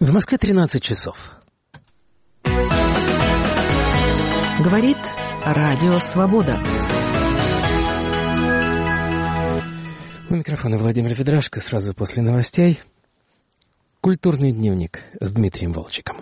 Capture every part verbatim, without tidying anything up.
В Москве тринадцать часов. Говорит Радио Свобода. У микрофона Владимир Ведрашко. Сразу после новостей «Культурный дневник» с Дмитрием Волчиком.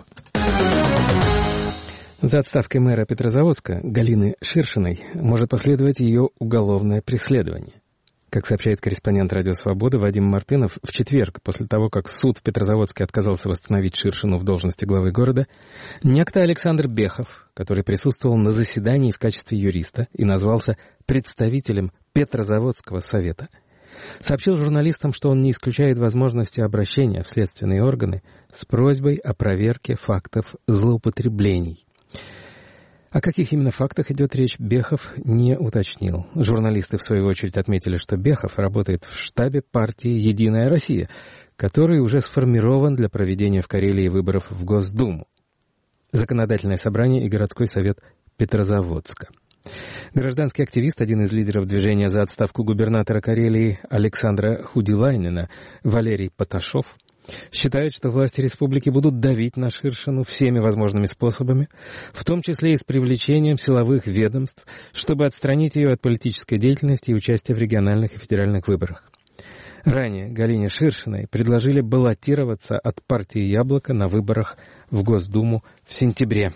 За отставкой мэра Петрозаводска Галины Ширшиной может последовать ее уголовное преследование. Как сообщает корреспондент «Радио Свобода» Вадим Мартынов, в четверг, после того, как суд в Петрозаводске отказался восстановить Ширшину в должности главы города, некто Александр Бехов, который присутствовал на заседании в качестве юриста и назвался представителем Петрозаводского совета, сообщил журналистам, что он не исключает возможности обращения в следственные органы с просьбой о проверке фактов злоупотреблений. О каких именно фактах идет речь, Бехов не уточнил. Журналисты, в свою очередь, отметили, что Бехов работает в штабе партии «Единая Россия», который уже сформирован для проведения в Карелии выборов в Госдуму, Законодательное собрание и городской совет Петрозаводска. Гражданский активист, один из лидеров движения за отставку губернатора Карелии Александра Худилайнена, Валерий Поташов, считает, что власти республики будут давить на Ширшину всеми возможными способами, в том числе и с привлечением силовых ведомств, чтобы отстранить ее от политической деятельности и участия в региональных и федеральных выборах. Ранее Галине Ширшиной предложили баллотироваться от партии «Яблоко» на выборах в Госдуму в сентябре.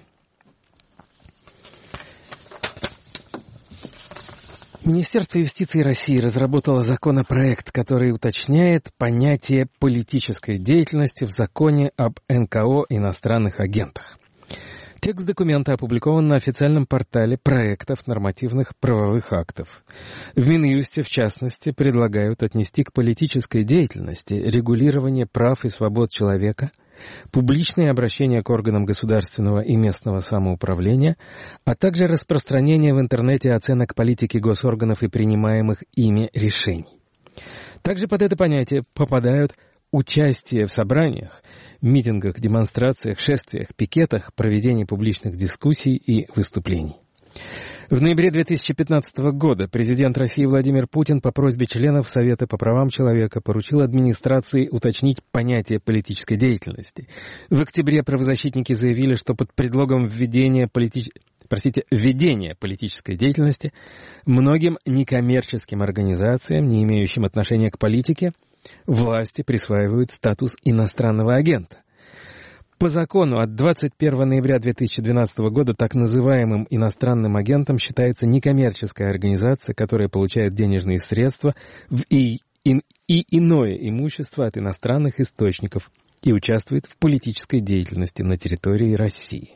Министерство юстиции России разработало законопроект, который уточняет понятие политической деятельности в законе об эн ка о иностранных агентах. Текст документа опубликован на официальном портале проектов нормативных правовых актов. В Минюсте, в частности, предлагают отнести к политической деятельности регулирование прав и свобод человека, публичные обращения к органам государственного и местного самоуправления, а также распространение в интернете оценок политики госорганов и принимаемых ими решений. Также под это понятие попадают участие в собраниях, митингах, демонстрациях, шествиях, пикетах, проведение публичных дискуссий и выступлений. В ноябре две тысячи пятнадцатого года президент России Владимир Путин по просьбе членов Совета по правам человека поручил администрации уточнить понятие политической деятельности. В октябре правозащитники заявили, что под предлогом введения, политич... Простите, введения политической деятельности многим некоммерческим организациям, не имеющим отношения к политике, власти присваивают статус иностранного агента. По закону от двадцать первого ноября две тысячи двенадцатого года так называемым иностранным агентом считается некоммерческая организация, которая получает денежные средства в и, и, и иное имущество от иностранных источников и участвует в политической деятельности на территории России.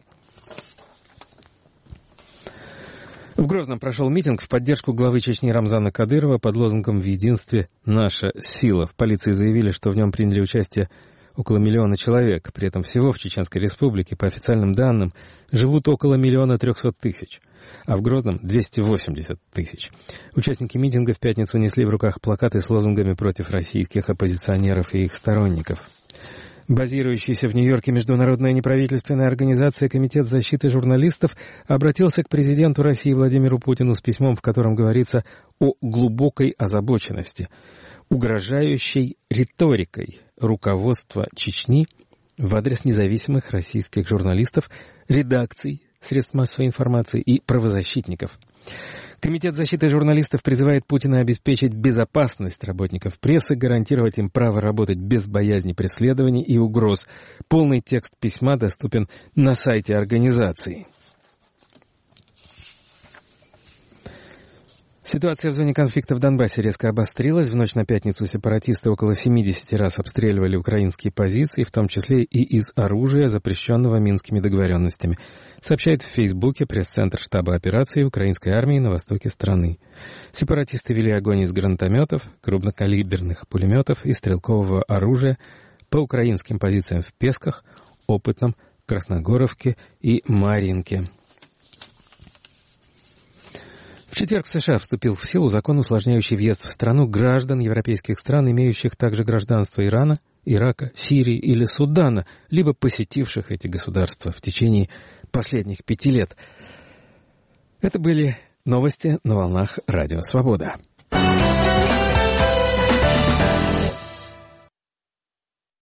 В Грозном прошел митинг в поддержку главы Чечни Рамзана Кадырова под лозунгом «В единстве наша сила». В полиции заявили, что в нем приняли участие около миллиона человек. При этом всего в Чеченской Республике, по официальным данным, живут около миллиона трехсот тысяч, а в Грозном — двести восемьдесят тысяч. Участники митинга в пятницу несли в руках плакаты с лозунгами против российских оппозиционеров и их сторонников. Базирующаяся в Нью-Йорке международная неправительственная организация «Комитет защиты журналистов» обратился к президенту России Владимиру Путину с письмом, в котором говорится о глубокой озабоченности, угрожающей риторикой руководства Чечни в адрес независимых российских журналистов, редакций, средств массовой информации и правозащитников. Комитет защиты журналистов призывает Путина обеспечить безопасность работников прессы, гарантировать им право работать без боязни преследований и угроз. Полный текст письма доступен на сайте организации. Ситуация в зоне конфликта в Донбассе резко обострилась. В ночь на пятницу сепаратисты около семидесяти раз обстреливали украинские позиции, в том числе и из оружия, запрещенного Минскими договоренностями, сообщает в Фейсбуке пресс-центр штаба операции украинской армии на востоке страны. Сепаратисты вели огонь из гранатометов, крупнокалиберных пулеметов и стрелкового оружия по украинским позициям в Песках, Опытном, Красногоровке и Марьинке. В четверг в США вступил в силу закон, усложняющий въезд в страну граждан европейских стран, имеющих также гражданство Ирана, Ирака, Сирии или Судана, либо посетивших эти государства в течение последних пяти лет. Это были новости на волнах Радио Свобода.